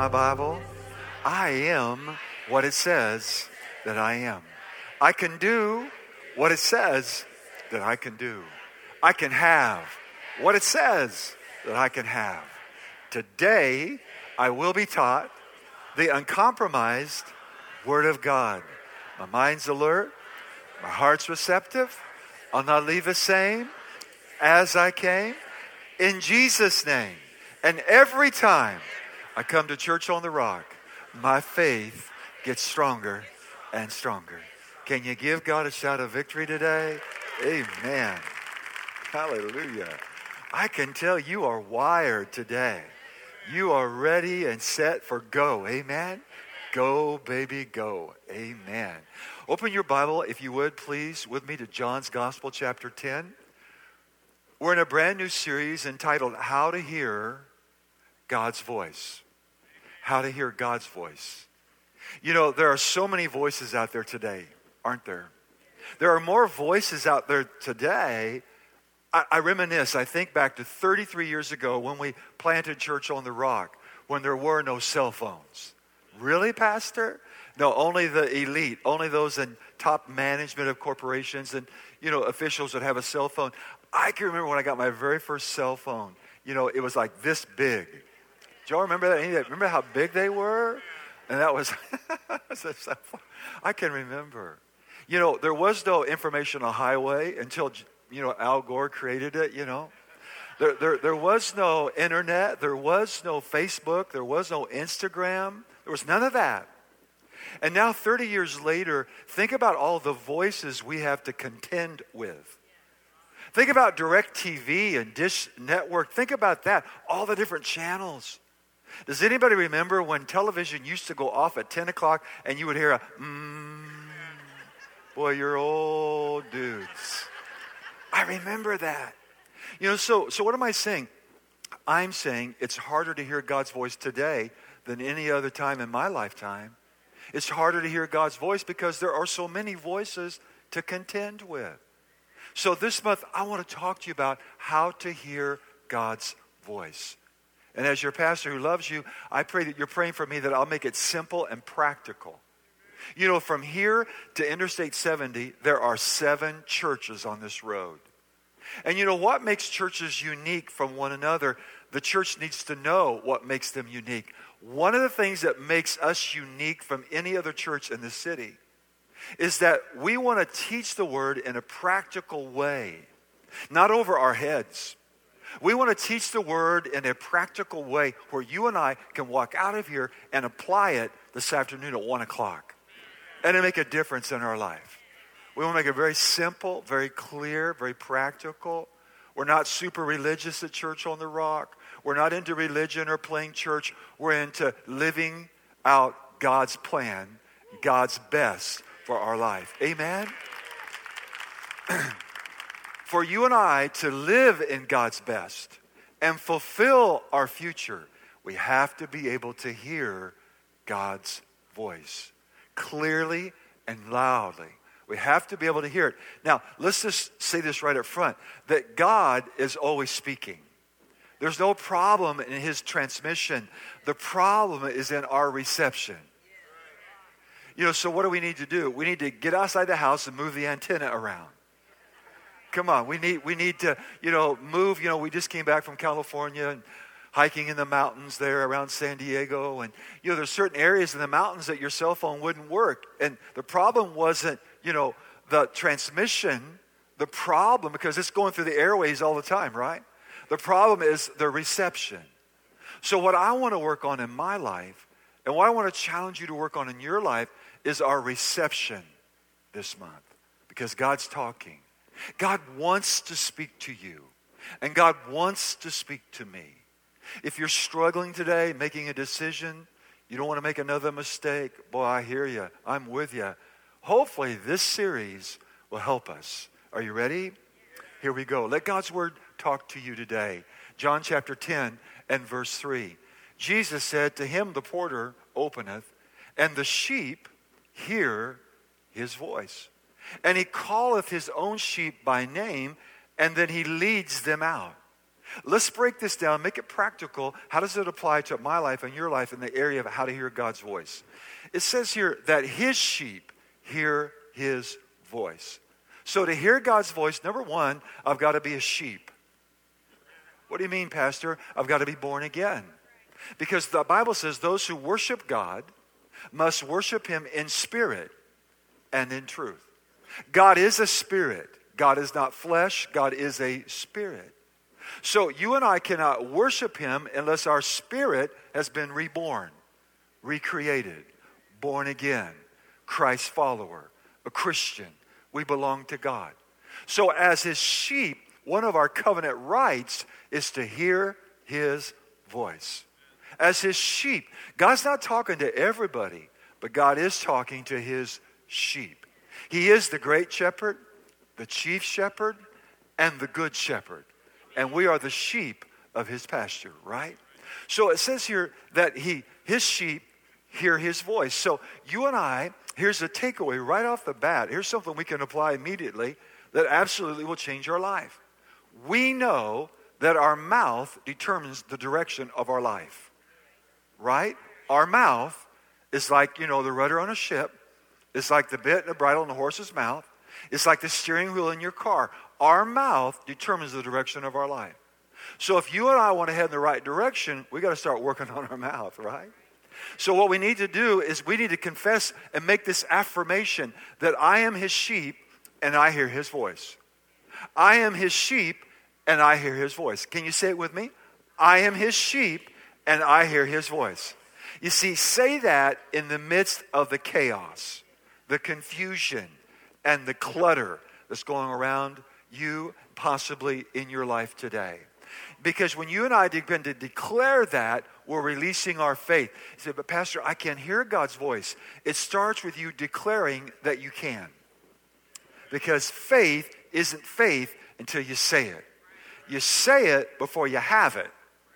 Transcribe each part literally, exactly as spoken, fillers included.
my Bible. I am what it says that I am. I can do what it says that I can do. I can have what it says that I can have. Today, I will be taught the uncompromised Word of God. My mind's alert. My heart's receptive. I'll not leave the same as I came. In Jesus' name. And every time I come to Church on the Rock, my faith gets stronger and stronger. Can you give God a shout of victory today? Amen. Hallelujah. I can tell you are wired today. You are ready and set for go. Amen. Go, baby, go. Amen. Open your Bible, if you would, please, with me to John's Gospel, chapter ten. We're in a brand new series entitled How to Hear God's Voice. How to Hear God's Voice. You know, there are so many voices out there today, aren't there? There are more voices out there today. I, I reminisce, I think back to thirty-three years ago when we planted Church on the Rock, when there were no cell phones. Really, Pastor? No, only the elite, only those in top management of corporations and, you know, officials that have a cell phone. I can remember when I got my very first cell phone. You know, it was like this big. Do y'all remember that? Any of that? Remember how big they were? And that was, I can remember. You know, there was no information on highway until, you know, Al Gore created it, you know. There, there, there was no internet. There was no Facebook. There was no Instagram. There was none of that. And now thirty years later, think about all the voices we have to contend with. Think about DirecTV and Dish Network. Think about that. All the different channels. Does anybody remember when television used to go off at ten o'clock and you would hear a, mmm, boy, you're old dudes. I remember that. You know, so, so what am I saying? I'm saying it's harder to hear God's voice today than any other time in my lifetime. It's harder to hear God's voice because there are so many voices to contend with. So this month, I want to talk to you about how to hear God's voice. And as your pastor who loves you, I pray that you're praying for me that I'll make it simple and practical. You know, from here to Interstate seventy, there are seven churches on this road. And you know what makes churches unique from one another? The church needs to know what makes them unique. One of the things that makes us unique from any other church in the city is that we want to teach the word in a practical way, not over our heads. We want to teach the word in a practical way where you and I can walk out of here and apply it this afternoon at one o'clock and to make a difference in our life. We want to make it very simple, very clear, very practical. We're not super religious at Church on the Rock. We're not into religion or playing church. We're into living out God's plan, God's best for our life. Amen? For you and I to live in God's best and fulfill our future, we have to be able to hear God's voice clearly and loudly. We have to be able to hear it. Now, let's just say this right up front, that God is always speaking. There's no problem in his transmission. The problem is in our reception. You know, so what do we need to do? We need to get outside the house and move the antenna around. Come on, we need we need to, you know, move. You know, we just came back from California and hiking in the mountains there around San Diego. And, you know, there's certain areas in the mountains that your cell phone wouldn't work. And the problem wasn't, you know, the transmission. The problem, because it's going through the airways all the time, right? The problem is the reception. So what I want to work on in my life, and what I want to challenge you to work on in your life, is our reception this month. Because God's talking. God wants to speak to you. And God wants to speak to me. If you're struggling today, making a decision, you don't want to make another mistake, boy, I hear you. I'm with you. Hopefully this series will help us. Are you ready? Here we go. Let God's word talk to you today. John chapter ten and verse three. Jesus said, to him the porter openeth, and the sheep hear his voice. And he calleth his own sheep by name, and then he leads them out. Let's break this down, make it practical. How does it apply to my life and your life in the area of how to hear God's voice? It says here that his sheep hear his voice. So to hear God's voice, number one, I've got to be a sheep. What do you mean, Pastor? I've got to be born again. Because the Bible says those who worship God must worship him in spirit and in truth. God is a spirit. God is not flesh. God is a spirit. So you and I cannot worship him unless our spirit has been reborn, recreated, born again, Christ follower, a Christian. We belong to God. So as his sheep, one of our covenant rights is to hear his voice. As his sheep, God's not talking to everybody, but God is talking to his sheep. He is the great shepherd, the chief shepherd, and the good shepherd. And we are the sheep of his pasture, right? So it says here that he, his sheep hear his voice. So you and I, here's a takeaway right off the bat. Here's something we can apply immediately that absolutely will change our life. We know that our mouth determines the direction of our life, right? Our mouth is like, you know, the rudder on a ship. It's like the bit and the bridle in the horse's mouth. It's like the steering wheel in your car. Our mouth determines the direction of our life. So if you and I want to head in the right direction, we got to start working on our mouth, right? So what we need to do is we need to confess and make this affirmation that I am his sheep and I hear his voice. I am his sheep and I hear his voice. Can you say it with me? I am his sheep and I hear his voice. You see, say that in the midst of the chaos, the confusion, and the clutter that's going around you, possibly in your life today. Because when you and I begin to declare that, we're releasing our faith. You say, but Pastor, I can't hear God's voice. It starts with you declaring that you can. Because faith isn't faith until you say it. You say it before you have it,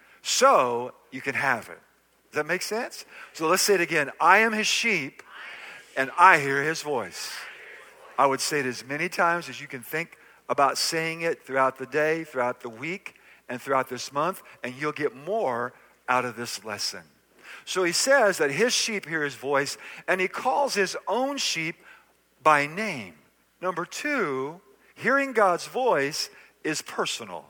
so you can have it. Does that make sense? So let's say it again. I am his sheep, and I hear his voice. I would say it as many times as you can think about saying it throughout the day, throughout the week, and throughout this month, and you'll get more out of this lesson. So he says that his sheep hear his voice, and he calls his own sheep by name. Number two, hearing God's voice is personal.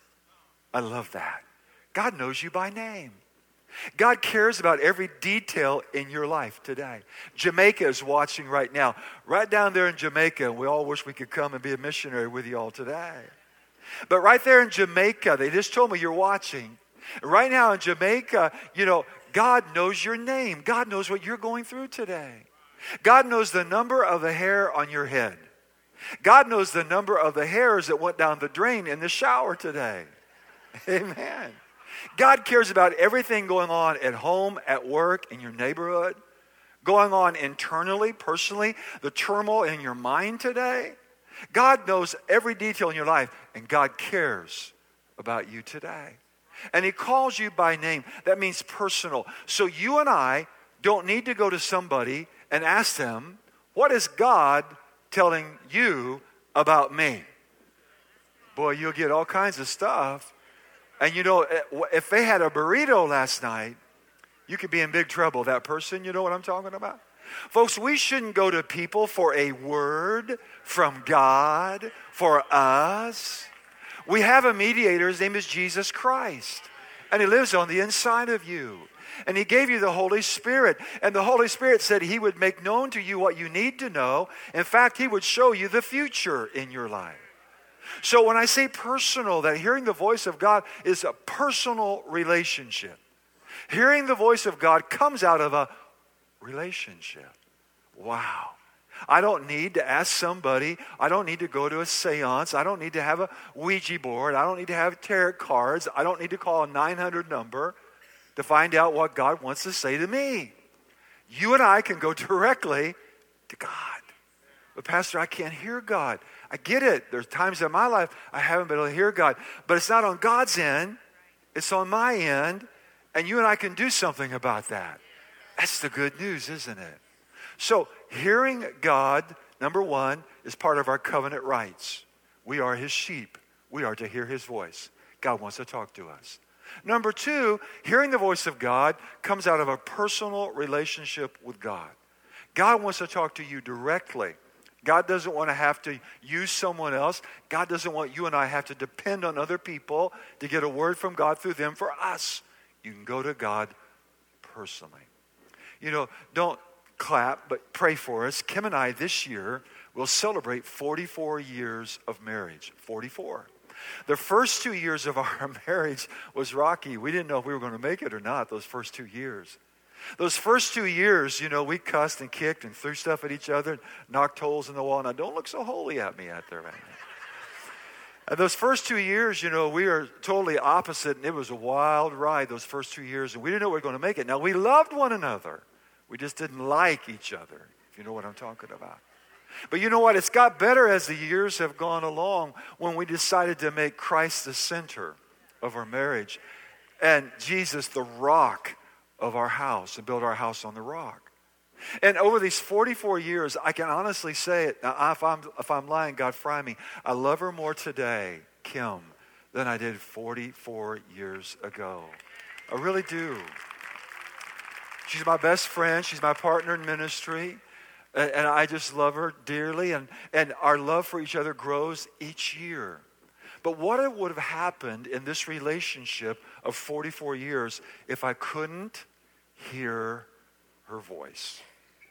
I love that. God knows you by name. God cares about every detail in your life today. Jamaica is watching right now. Right down there in Jamaica, we all wish we could come and be a missionary with you all today. But right there in Jamaica, they just told me you're watching. Right now in Jamaica, you know, God knows your name. God knows what you're going through today. God knows the number of the hair on your head. God knows the number of the hairs that went down the drain in the shower today. Amen. God cares about everything going on at home, at work, in your neighborhood, going on internally, personally, the turmoil in your mind today. God knows every detail in your life, and God cares about you today. And he calls you by name. That means personal. So you and I don't need to go to somebody and ask them, what is God telling you about me? Boy, you'll get all kinds of stuff. And you know, if they had a burrito last night, you could be in big trouble. That person, you know what I'm talking about? Folks, we shouldn't go to people for a word from God for us. We have a mediator. His name is Jesus Christ. And he lives on the inside of you. And he gave you the Holy Spirit. And the Holy Spirit said he would make known to you what you need to know. In fact, he would show you the future in your life. So when I say personal, that hearing the voice of God is a personal relationship. Hearing the voice of God comes out of a relationship. Wow. I don't need to ask somebody. I don't need to go to a seance. I don't need to have a Ouija board. I don't need to have tarot cards. I don't need to call a nine hundred number to find out what God wants to say to me. You and I can go directly to God. But Pastor, I can't hear God. I get it. There's times in my life I haven't been able to hear God. But it's not on God's end. It's on my end. And you and I can do something about that. That's the good news, isn't it? So hearing God, number one, is part of our covenant rights. We are his sheep. We are to hear his voice. God wants to talk to us. Number two, hearing the voice of God comes out of a personal relationship with God. God wants to talk to you directly. God doesn't want to have to use someone else. God doesn't want you and I have to depend on other people to get a word from God through them for us. You can go to God personally. You know, don't clap, but pray for us. Kim and I this year will celebrate forty-four years of marriage. forty-four. The first two years of our marriage was rocky. We didn't know if we were going to make it or not those first two years. Those first two years, you know, we cussed and kicked and threw stuff at each other, and knocked holes in the wall. Now, don't look so holy at me out there right now. And those first two years, you know, we are totally opposite, and it was a wild ride those first two years, and we didn't know we were going to make it. Now, we loved one another. We just didn't like each other, if you know what I'm talking about. But you know what? It's got better as the years have gone along when we decided to make Christ the center of our marriage and Jesus the rock of our house and build our house on the rock. And over these forty-four years, I can honestly say it. Now, if I'm, if I'm lying, God fry me. I love her more today, Kim, than I did forty-four years ago. I really do. She's my best friend. She's my partner in ministry. And, and I just love her dearly. And, and our love for each other grows each year. But what would have happened in this relationship of forty-four years if I couldn't hear her voice?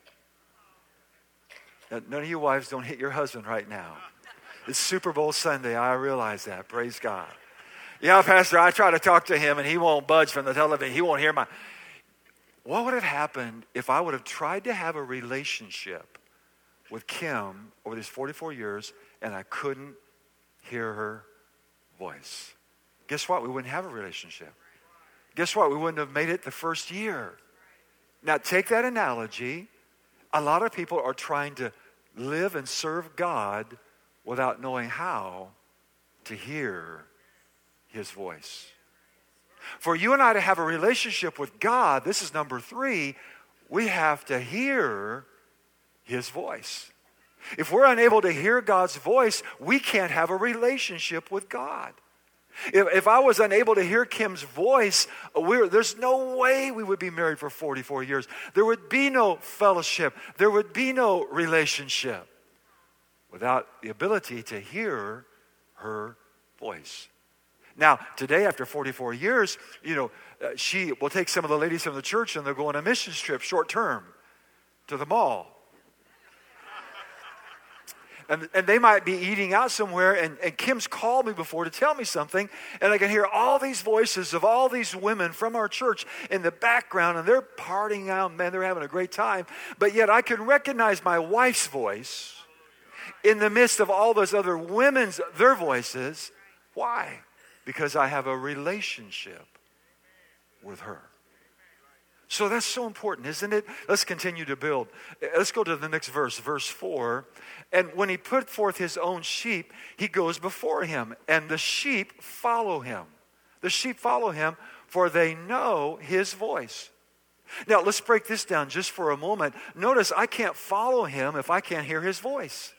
Now, none of you wives don't hit your husband right now. It's Super Bowl Sunday. I realize that. Praise God. Yeah, Pastor, I try to talk to him and he won't budge from the television. He won't hear my... What would have happened if I would have tried to have a relationship with Kim over these forty-four years and I couldn't hear her voice? Guess what? We wouldn't have a relationship. Guess what? We wouldn't have made it the first year. Now, take that analogy. A lot of people are trying to live and serve God without knowing how to hear His voice. For you and I to have a relationship with God, this is number three, we have to hear His voice. If we're unable to hear God's voice, we can't have a relationship with God. If, if I was unable to hear Kim's voice, we're, there's no way we would be married for forty-four years. There would be no fellowship. There would be no relationship without the ability to hear her voice. Now, today, after forty-four years, you know, uh, she will take some of the ladies from the church and they'll go on a mission trip, short term, to the mall. And, and they might be eating out somewhere, and, and Kim's called me before to tell me something, and I can hear all these voices of all these women from our church in the background, and they're partying out, man, they're having a great time. But yet I can recognize my wife's voice in the midst of all those other women's, their voices. Why? Because I have a relationship with her. So that's so important, isn't it? Let's continue to build. Let's go to the next verse, verse four. And when he put forth his own sheep, he goes before him, and the sheep follow him. The sheep follow him, for they know his voice. Now, let's break this down just for a moment. Notice, I can't follow him if I can't hear his voice.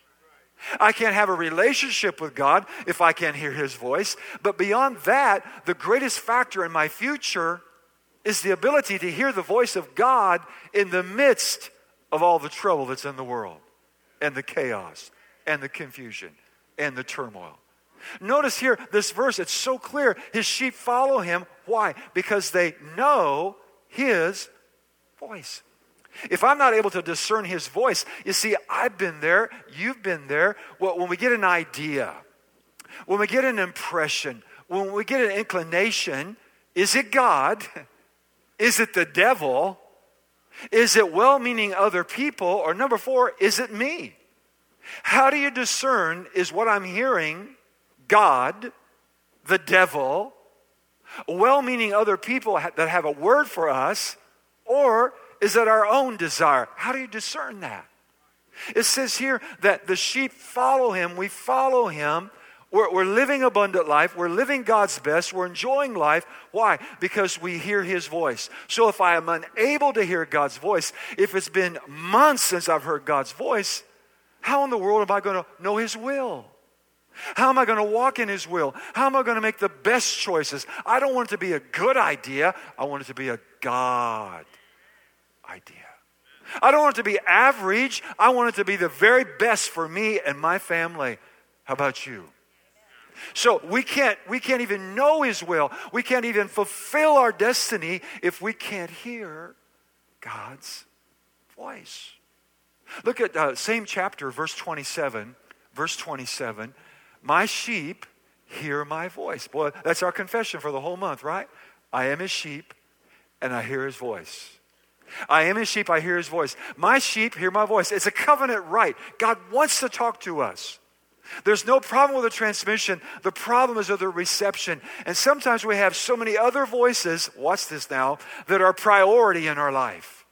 I can't have a relationship with God if I can't hear his voice. But beyond that, the greatest factor in my future is the ability to hear the voice of God in the midst of all the trouble that's in the world, and the chaos, and the confusion, and the turmoil. Notice here, this verse, it's so clear. His sheep follow him. Why? Because they know his voice. If I'm not able to discern his voice, you see, I've been there, you've been there. Well, when we get an idea, when we get an impression, when we get an inclination, is it God? Is it the devil? Is it well-meaning other people? Or number four, is it me? How do you discern, is what I'm hearing God, the devil, well-meaning other people that have a word for us, or is it our own desire? How do you discern that? It says here that the sheep follow him. We follow him. We're, we're living abundant life. We're living God's best. We're enjoying life. Why? Because we hear his voice. So if I am unable to hear God's voice, if it's been months since I've heard God's voice, how in the world am I going to know his will? How am I going to walk in His will? How am I going to make the best choices? I don't want it to be a good idea. I want it to be a God idea. I don't want it to be average. I want it to be the very best for me and my family. How about you? So we can't, we can't even know His will. We can't even fulfill our destiny if we can't hear God's voice. Look at uh, same chapter, verse twenty-seven. Verse twenty-seven. My sheep hear my voice. Boy, that's our confession for the whole month, right? I am His sheep, and I hear His voice. I am His sheep, I hear His voice. My sheep hear my voice. It's a covenant right. God wants to talk to us. There's no problem with the transmission. The problem is with the reception. And sometimes we have so many other voices, watch this now, that are priority in our life.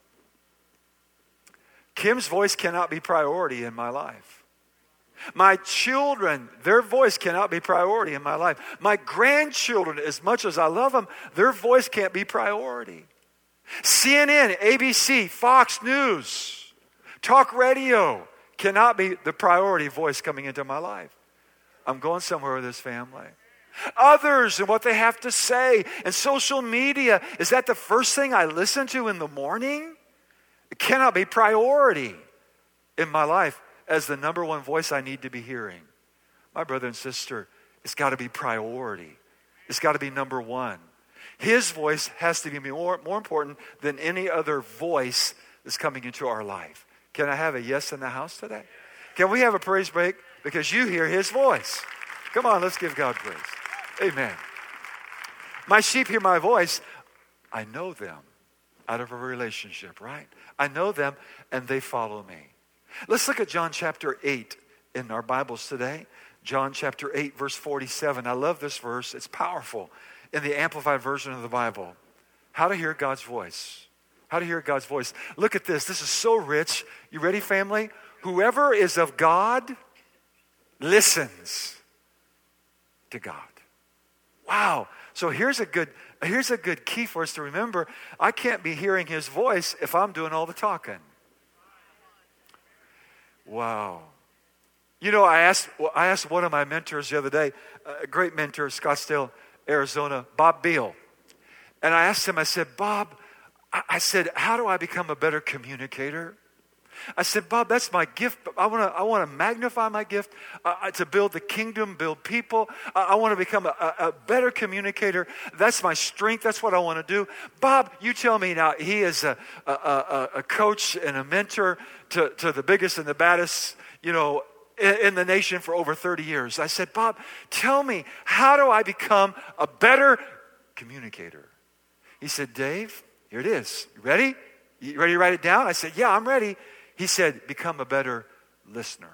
Kim's voice cannot be priority in my life. My children, their voice cannot be priority in my life. My grandchildren, as much as I love them, their voice can't be priority. C N N, A B C, Fox News, talk radio cannot be the priority voice coming into my life. I'm going somewhere with this family. Others and what they have to say, and social media, is that the first thing I listen to in the morning? It cannot be priority in my life as the number one voice I need to be hearing. My brother and sister, it's got to be priority. It's got to be number one. His voice has to be more, more important than any other voice that's coming into our life. Can I have a yes in the house today? Can we have a praise break? Because you hear His voice. Come on, let's give God praise. Amen. My sheep hear my voice. I know them out of a relationship, right? I know them and they follow me. Let's look at John chapter eight in our Bibles today. John chapter eight, verse forty-seven. I love this verse. It's powerful. In the Amplified version of the Bible. How to hear God's voice. How to hear God's voice. Look at this. This is so rich. You ready, family? Whoever is of God listens to God. Wow. So here's a good, here's a good key for us to remember. I can't be hearing His voice if I'm doing all the talking. Wow. You know, I asked I asked one of my mentors the other day, a great mentor, Scottsdale, Arizona, Bob Beal. And I asked him, I said, Bob, I, I said, how do I become a better communicator? I said, Bob, that's my gift. I want to I want to magnify my gift uh, to build the kingdom, build people. Uh, I want to become a, a better communicator. That's my strength. That's what I want to do. Bob, you tell me now. He is a, a, a, a coach and a mentor to, to the biggest and the baddest, you know, in, in the nation for over thirty years. I said, Bob, tell me, how do I become a better communicator? He said, Dave, here it is. You ready? You ready to write it down? I said, yeah, I'm ready. He said, become a better listener.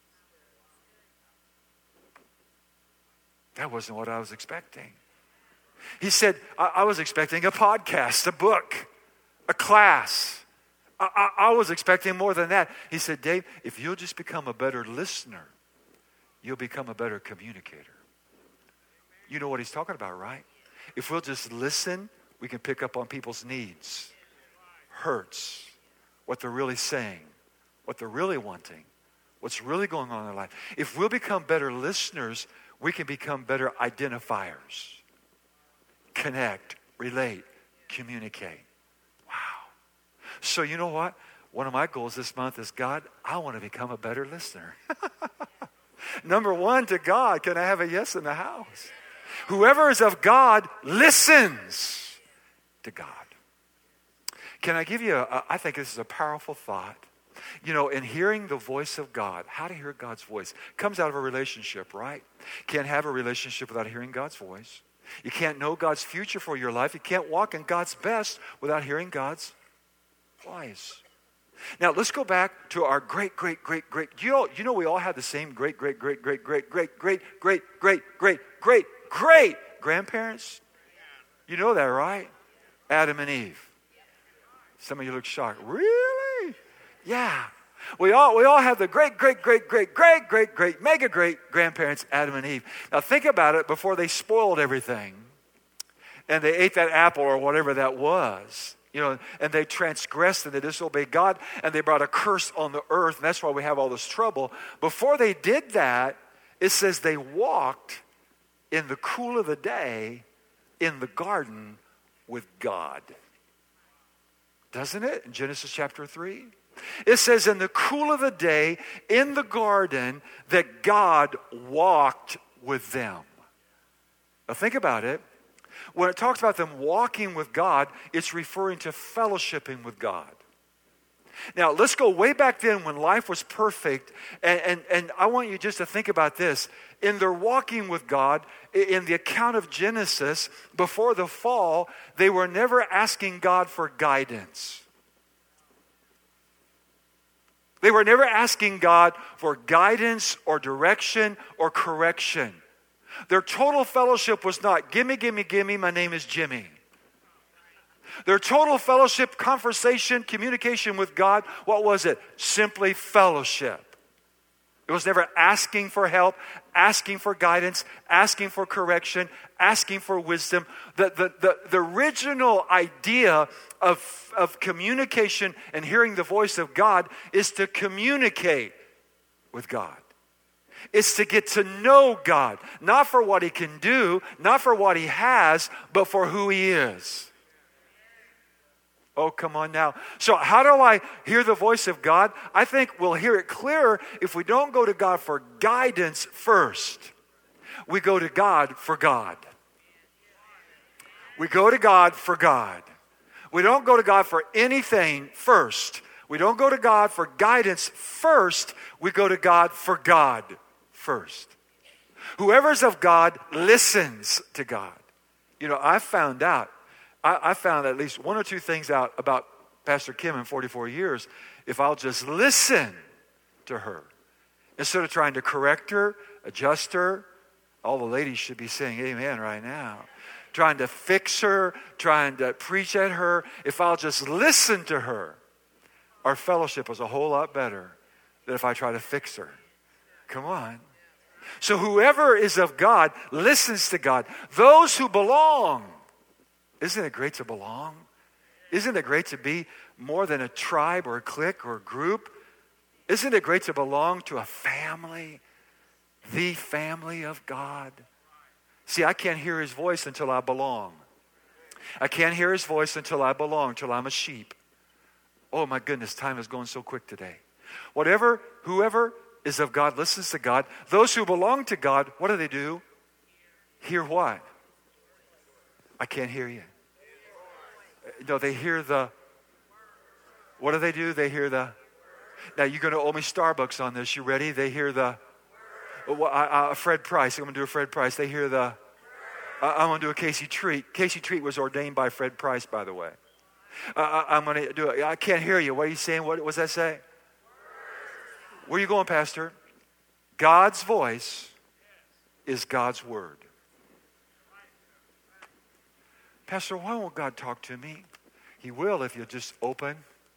That wasn't what I was expecting. He said, I, I was expecting a podcast, a book, a class. I, I, I was expecting more than that. He said, Dave, if you'll just become a better listener, you'll become a better communicator. You know what he's talking about, right? If we'll just listen, we can pick up on people's needs, hurts, what they're really saying, what they're really wanting, what's really going on in their life. If we'll become better listeners, we can become better identifiers. Connect, relate, communicate. Wow. So you know what? One of my goals this month is, God, I want to become a better listener. Number one, to God. Can I have a yes in the house? Whoever is of God listens to God. Can I give you a, I think this is a powerful thought. You know, in hearing the voice of God, how to hear God's voice comes out of a relationship, right? Can't have a relationship without hearing God's voice. You can't know God's future for your life. You can't walk in God's best without hearing God's voice. Now, let's go back to our great, great, great, great. You know, you know we all have the same great, great, great, great, great, great, great, great, great, great, great, great grandparents? You know that, right? Adam and Eve. Some of you look shocked. Really? Yeah. We all we all have the great, great, great, great, great, great, great, mega great grandparents, Adam and Eve. Now think about it before they spoiled everything and they ate that apple or whatever that was. You know, and they transgressed and they disobeyed God and they brought a curse on the earth, and that's why we have all this trouble. Before they did that, It says they walked in the cool of the day in the garden with God. Doesn't it? In Genesis chapter three. It says in the cool of the day in the garden that God walked with them. Now think about it. When it talks about them walking with God, it's referring to fellowshipping with God. Now, let's go way back then when life was perfect, and, and, and I want you just to think about this. In their walking with God, in the account of Genesis, before the fall, they were never asking God for guidance. They were never asking God for guidance or direction or correction. Their total fellowship was not, gimme, gimme, gimme, my name is Jimmy. Their total fellowship, conversation, communication with God, what was it? Simply fellowship. It was never asking for help, asking for guidance, asking for correction, asking for wisdom. The, the, the, the original idea of, of communication and hearing the voice of God is to communicate with God. It's to get to know God, not for what He can do, not for what He has, but for who He is. Oh, come on now. So how do I hear the voice of God? I think we'll hear it clearer if we don't go to God for guidance first. We go to God for God. We go to God for God. We don't go to God for anything first. We don't go to God for guidance first. We go to God for God first. Whoever's of God listens to God. You know, I found out I found at least one or two things out about Pastor Kim in forty-four years. If I'll just listen to her, instead of trying to correct her, adjust her, all the ladies should be saying amen right now. Trying to fix her, trying to preach at her. If I'll just listen to her, our fellowship is a whole lot better than if I try to fix her. Come on. So whoever is of God listens to God. Those who belong. Isn't it great to belong? Isn't it great to be more than a tribe or a clique or a group? Isn't it great to belong to a family? The family of God. See, I can't hear His voice until I belong. I can't hear His voice until I belong, until I'm a sheep. Oh my goodness, time is going so quick today. Whatever, whoever is of God listens to God. Those who belong to God, what do they do? Hear what? I can't hear you. No, they hear the, what do they do? They hear the, now you're going to owe me Starbucks on this. You ready? They hear the, uh, uh, Fred Price. I'm going to do a Fred Price. They hear the, uh, I'm going to do a Casey Treat. Casey Treat was ordained by Fred Price, by the way. Uh, I'm going to do it. I can't hear you. What are you saying? What was that say? Where are you going, Pastor? God's voice is God's word. Pastor, why won't God talk to me? He will if you just open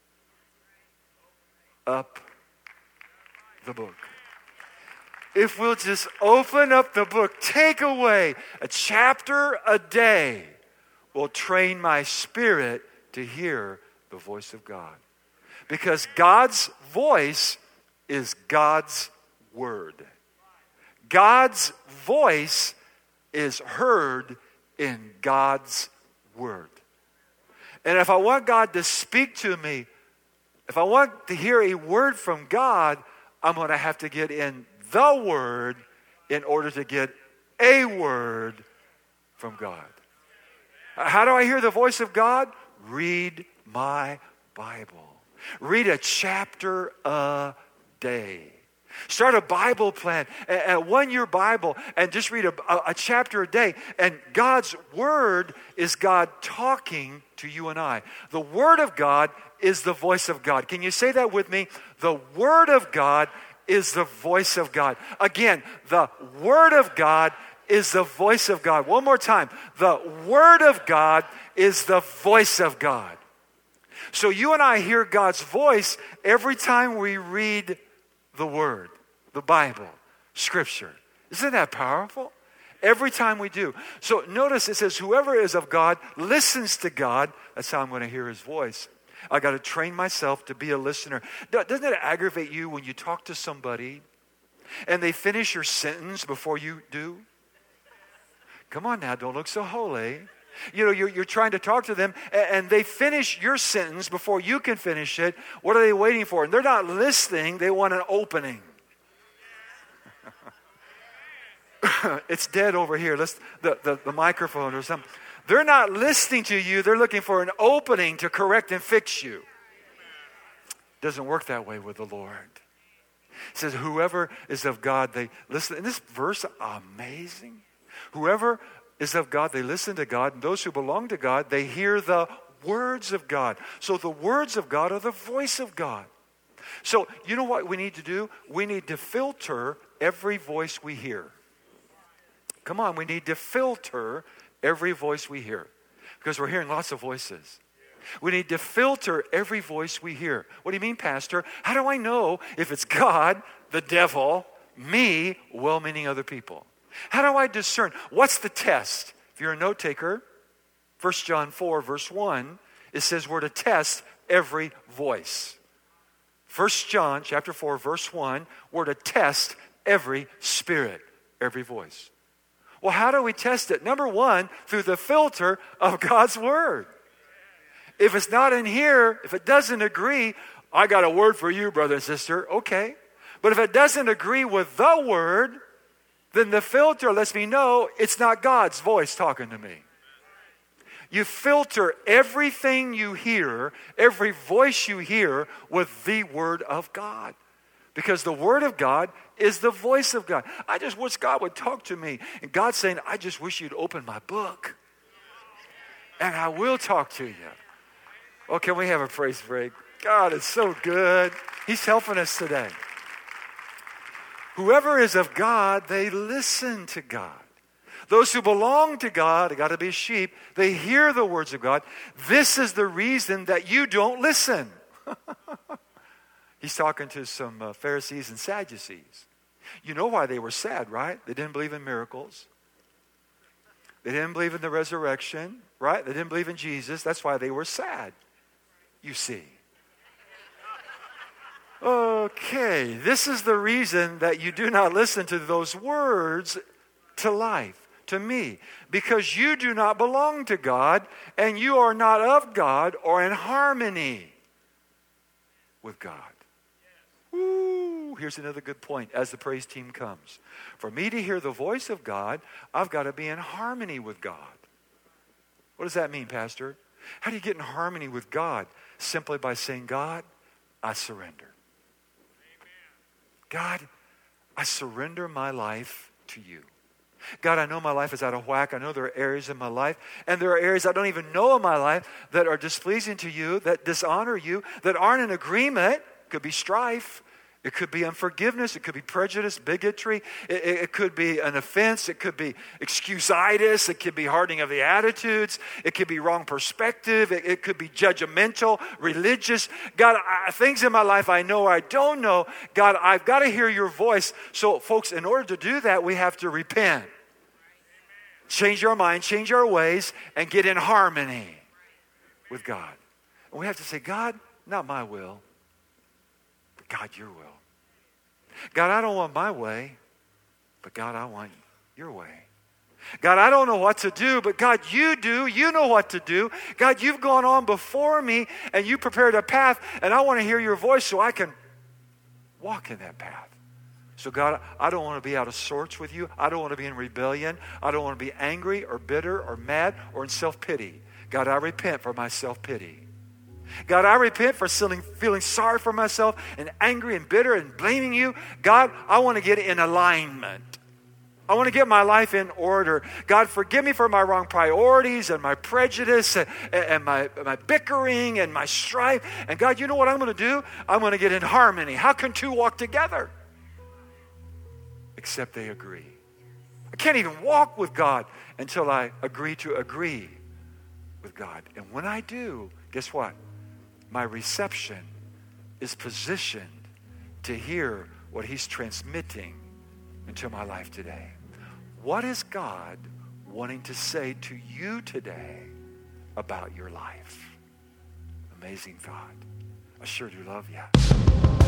up the book. If we'll just open up the book, take away a chapter a day, will train my spirit to hear the voice of God. Because God's voice is God's word. God's voice is heard in God's word. And if I want God to speak to me, if I want to hear a word from God, I'm going to have to get in the word in order to get a word from God. How do I hear the voice of God? Read my Bible. Read a chapter a day. Start a Bible plan, a one-year Bible, and just read a, a, a chapter a day. And God's Word is God talking to you and I. The Word of God is the voice of God. Can you say that with me? The Word of God is the voice of God. Again, the Word of God is the voice of God. One more time. The Word of God is the voice of God. So you and I hear God's voice every time we read the Word, the Bible, Scripture. Isn't that powerful? Every time we do. So notice it says, whoever is of God listens to God. That's how I'm going to hear His voice. I got to train myself to be a listener. Doesn't it aggravate you when you talk to somebody and they finish your sentence before you do? Come on now, don't look so holy. You know, you're, you're trying to talk to them, and, and they finish your sentence before you can finish it. What are they waiting for? And they're not listening, they want an opening. It's dead over here. Let's the, the, the microphone or something. They're not listening to you. They're looking for an opening to correct and fix you. Doesn't work that way with the Lord. It says, whoever is of God, they listen. And this verse, amazing. Whoever is of God, they listen to God. And those who belong to God, they hear the words of God. So the words of God are the voice of God. So you know what we need to do? We need to filter every voice we hear. Come on, we need to filter every voice we hear. Because we're hearing lots of voices. We need to filter every voice we hear. What do you mean, Pastor? How do I know if it's God, the devil, me, well-meaning other people? How do I discern? What's the test? If you're a note taker, First John four, verse one, it says we're to test every voice. First John chapter four, verse one, we're to test every spirit, every voice. Well, how do we test it? Number one, through the filter of God's word. If it's not in here, if it doesn't agree, I got a word for you, brother and sister. Okay. But if it doesn't agree with the word, then the filter lets me know it's not God's voice talking to me. You filter everything you hear, every voice you hear with the word of God. Because the word of God is the voice of God. I just wish God would talk to me. And God's saying, I just wish you'd open my book. And I will talk to you. Oh, can we have a praise break? God is so good. He's helping us today. Whoever is of God, they listen to God. Those who belong to God, they got to be sheep, they hear the words of God. This is the reason that you don't listen. He's talking to some uh, Pharisees and Sadducees. You know why they were sad, right? They didn't believe in miracles. They didn't believe in the resurrection, right? They didn't believe in Jesus. That's why they were sad, you see. Okay, this is the reason that you do not listen to those words to life, to me. Because you do not belong to God, and you are not of God or in harmony with God. Ooh, here's another good point as the praise team comes. For me to hear the voice of God, I've got to be in harmony with God. What does that mean, Pastor? How do you get in harmony with God? Simply by saying, God, I surrender. God, I surrender my life to you. God, I know my life is out of whack. I know there are areas in my life, and there are areas I don't even know in my life that are displeasing to you, that dishonor you, that aren't in agreement. It could be strife. It could be unforgiveness. It could be prejudice, bigotry. It, it, it could be an offense. It could be excusitis. It could be hardening of the attitudes. It could be wrong perspective. It, it could be judgmental, religious. God, I, things in my life I know or I don't know. God, I've got to hear your voice. So, folks, in order to do that, we have to repent. Change our mind, change our ways, and get in harmony with God. And we have to say, God, not my will, but God, your will. God, I don't want my way, but God, I want your way. God, I don't know what to do, but God, you do. You know what to do. God, you've gone on before me, and you prepared a path, and I want to hear your voice so I can walk in that path. So God, I don't want to be out of sorts with you. I don't want to be in rebellion. I don't want to be angry or bitter or mad or in self-pity. God, I repent for my self-pity. God, I repent for feeling, feeling sorry for myself and angry and bitter and blaming you. God, I want to get in alignment. I want to get my life in order. God, forgive me for my wrong priorities and my prejudice and, and my, my bickering and my strife. And God, you know what I'm going to do? I'm going to get in harmony. How can two walk together? Except they agree. I can't even walk with God until I agree to agree with God. And when I do, guess what? My reception is positioned to hear what he's transmitting into my life today. What is God wanting to say to you today about your life? Amazing thought. I sure do love you.